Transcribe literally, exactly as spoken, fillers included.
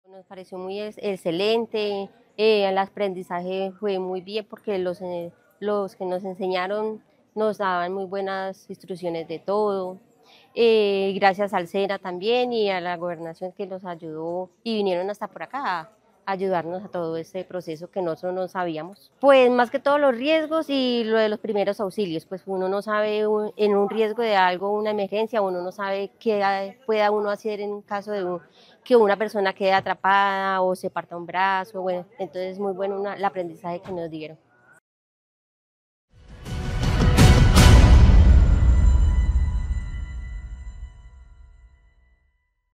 Nos pareció muy ex- excelente, eh, el aprendizaje fue muy bien porque los, eh, los que nos enseñaron nos daban muy buenas instrucciones de todo. Eh, gracias al SENA también y a la gobernación que nos ayudó y vinieron hasta por acá a ayudarnos a todo este proceso que nosotros no sabíamos. Pues más que todos los riesgos y lo de los primeros auxilios, pues uno no sabe un- en un riesgo de algo, una emergencia, uno no sabe qué pueda uno hacer en caso de un, que una persona quede atrapada o se parta un brazo, bueno, entonces muy bueno una, el aprendizaje que nos dieron.